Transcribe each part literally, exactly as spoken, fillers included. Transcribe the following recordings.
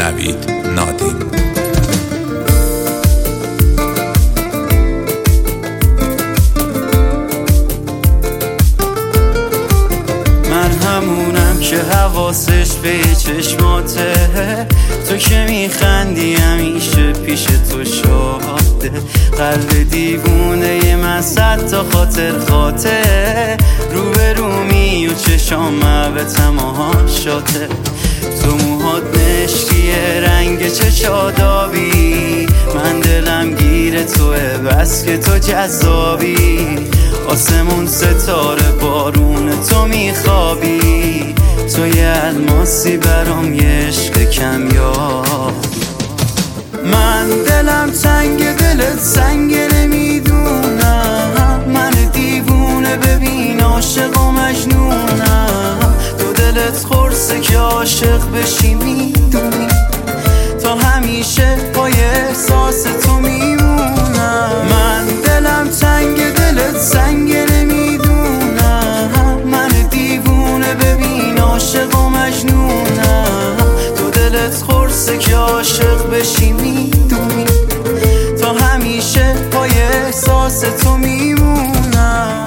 نوید نادین. من همونم که حواسش به چشماته، تو که میخندی همیشه پیش تو شاده، قلب دیوونه من صد تا خاطر خاطر، رو به رومی و چشام به تماشاته، تو موهات مشکیه رنگ چشادابی، من دلم گیر توه بس که تو جذابی، آسمون ستاره بارون تو میخوابی، تو یه الماسی برام یه عشق کمیاب. من دلم تنگ دلت سنگه نمیدونم، من دیوونه ببین عاشق و مجنونم، تو دلت خورسه که عاشق بشی میدونی، تا همیشه پای احساس تو میمونم. من دلم تنگ دلت سنگه نمیدونم، من دیوونه ببین عاشق و مجنونم، تو دلت خورسه که عاشق بشی میدونی، تا همیشه پای احساس تو میمونم.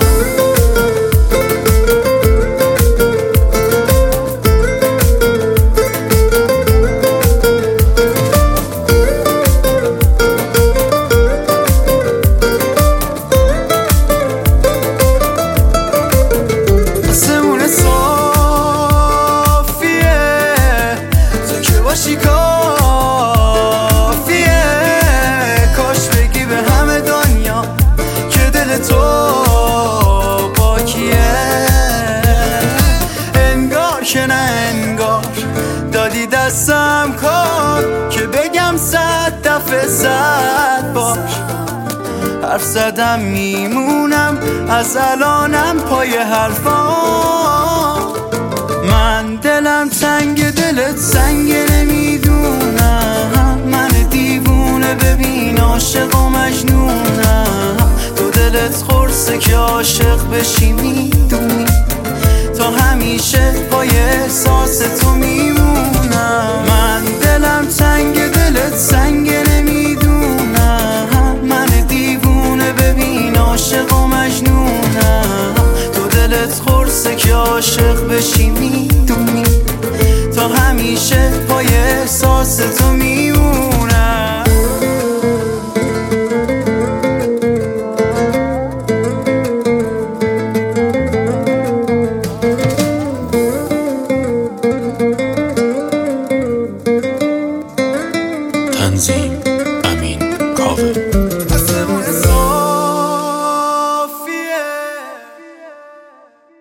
باشی کافیه، کاش بگی به همه دنیا که دل تو پاکیه، انگار که نه انگار دادی دستم کار که بگم صد دفعه صد بار، حرف زدم میمونم از الانم پای حرفام. من دلم تنگ دلت سنگه نمیدونم، من دیوونه ببین عاشق و مجنونم، تو دلت خورسه که عاشق بشی میدونی، تا همیشه پای احساس تو میمونم. من دلم تنگ دلت سنگه نمیدونم، من دیوونه ببین عاشق و مجنونم، تو دلت خورسه که عاشق بشی میدونی، تا همیشه پای احساس تو میمونم. تنظیم امین کاوه.